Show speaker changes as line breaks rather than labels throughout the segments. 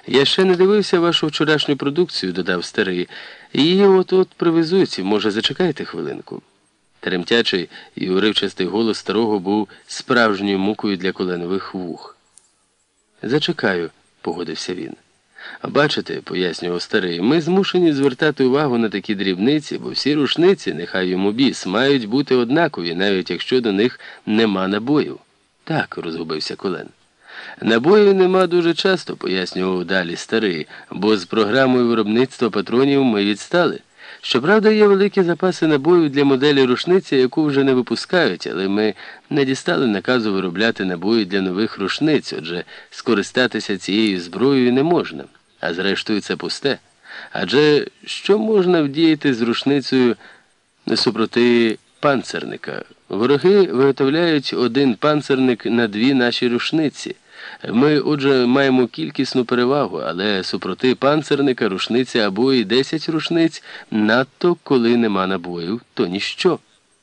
Я ще не дивився вашу вчорашню продукцію, додав старий. Її от-от привезуть, може, зачекайте хвилинку. Тремтячий і уривчастий голос старого був справжньою мукою для коленових вух. Зачекаю, погодився він. Бачите, пояснював старий, ми змушені звертати увагу на такі дрібниці, бо всі рушниці, нехай йому біс, мають бути однакові, навіть якщо до них нема набоїв. Так, розгубився Колен. Набоїв нема дуже часто, пояснював далі старий, бо з програмою виробництва патронів ми відстали. Щоправда, є великі запаси набоїв для моделі рушниці, яку вже не випускають, але ми не дістали наказу виробляти набої для нових рушниць, отже, скористатися цією зброєю не можна. А зрештою це пусте. Адже що можна вдіяти з рушницею супроти панцерника? Вороги виготовляють один панцерник на дві наші рушниці. Ми, отже, маємо кількісну перевагу, але супроти панцерника рушниці або і 10 рушниць, надто коли нема набоїв, то ніщо.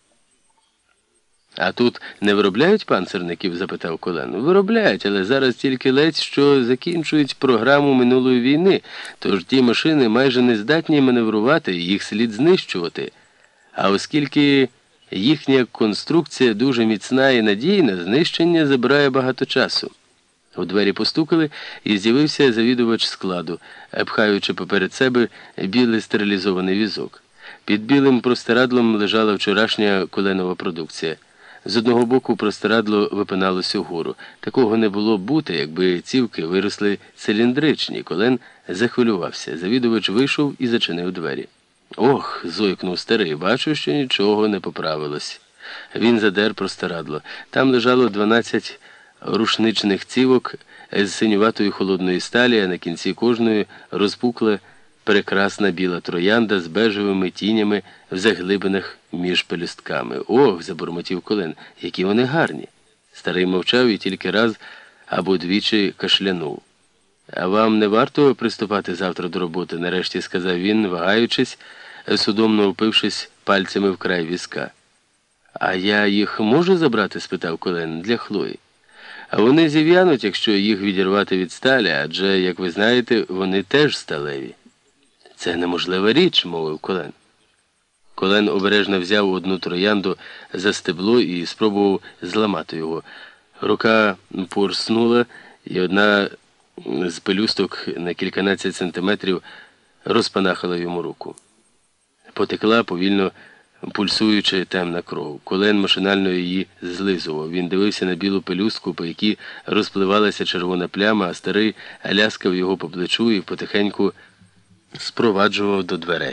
А тут не виробляють панцерників? Запитав Колен. Виробляють, але зараз тільки ледь, що закінчують програму минулої війни, тож ті машини майже не здатні маневрувати, їх слід знищувати. А оскільки їхня конструкція дуже міцна і надійна, знищення забирає багато часу. У двері постукали, і з'явився завідувач складу, пхаючи поперед себе білий стерилізований візок. Під білим простирадлом лежала вчорашня коленова продукція. З одного боку простирадло випиналося вгору. Такого не було б бути, якби цівки виросли циліндричні. Колен захвилювався. Завідувач вийшов і зачинив двері. «Ох!» – зойкнув старий. «Бачу, що нічого не поправилось». Він задер простирадло. Там лежало 12 рушничних цівок з синюватої холодної сталі, а на кінці кожної розпукла прекрасна біла троянда з бежевими тінями в заглибинах між пелюстками. «Ох!» – забурмотів Колен. «Які вони гарні!» Старий мовчав і тільки раз або двічі кашлянув. «А вам не варто приступати завтра до роботи?» – нарешті сказав він, вагаючись, судомно впившись пальцями в край візка. «А я їх можу забрати?» – спитав Колен. «Для Хлої». «А вони зів'януть, якщо їх відірвати від сталі, адже, як ви знаєте, вони теж сталеві». «Це неможлива річ», – мовив Колен. Колен обережно взяв одну троянду за стебло і спробував зламати його. Рука порснула, і одна з пелюсток на кільканадцять сантиметрів розпанахала йому руку. Потекла повільно пульсуючи темна кров. Колен машинально її злизував. Він дивився на білу пелюстку, по якій розпливалася червона пляма, а старий ляскав його по плечу і потихеньку спроваджував до дверей.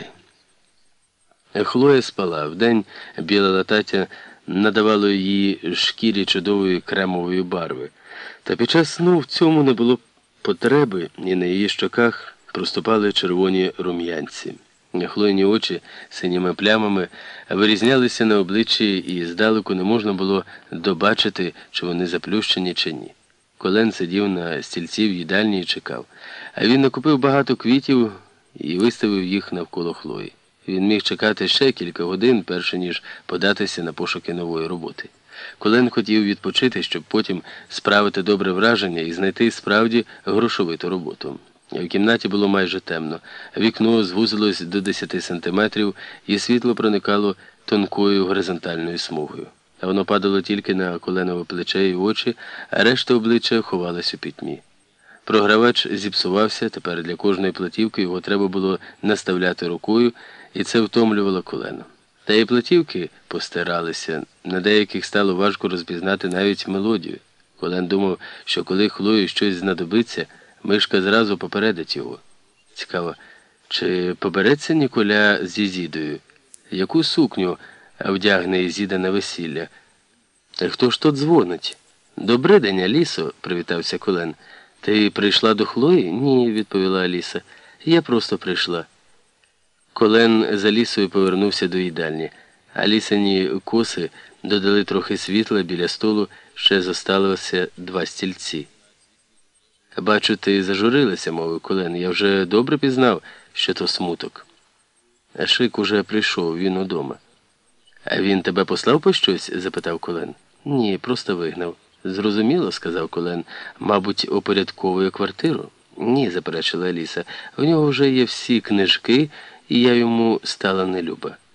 Хлоя спала. Вдень біла латаття надавало її шкірі чудової кремової барви. Та під час сну в цьому не було потреби, і на її щоках проступали червоні рум'янці. Хлойні очі синіми плямами вирізнялися на обличчі, і здалеку не можна було добачити, чи вони заплющені, чи ні. Колен сидів на стільці в їдальні і чекав. А він накупив багато квітів і виставив їх навколо Хлої. Він міг чекати ще кілька годин, перше ніж податися на пошуки нової роботи. Колен хотів відпочити, щоб потім справити добре враження і знайти справді грошовиту роботу. В кімнаті було майже темно. Вікно звузилось до 10 сантиметрів, і світло проникало тонкою горизонтальною смугою. А воно падало тільки на Коленове плече і очі, а решта обличчя ховалась у пітьмі. Програвач зіпсувався, тепер для кожної платівки його треба було наставляти рукою, і це втомлювало Колена. Та і платівки постиралися, на деяких стало важко розпізнати навіть мелодію. Колен думав, що коли Хлої щось знадобиться, Мишка зразу попередить його. Цікаво, чи побереться Ніколя з Ізідою? Яку сукню вдягне Ізіда на весілля? Та хто ж то дзвонить? «Добрий день, Алісо», – привітався Колен. «Ти прийшла до Хлої?» «Ні», – відповіла Аліса. «Я просто прийшла». Колен з Алісою повернувся до їдальні. Алісині коси додали трохи світла, біля столу ще зосталося 2 стільці. «Бачу, ти зажурилася», – мовив Колен. «Я вже добре пізнав, що то смуток». Шик уже прийшов, він удома. «А він тебе послав по щось?» – запитав Колен. «Ні, просто вигнав». «Зрозуміло», – сказав Колен. «Мабуть, упорядковує квартиру». Ні, заперечила Аліса, в нього вже є всі книжки, і я йому стала нелюба.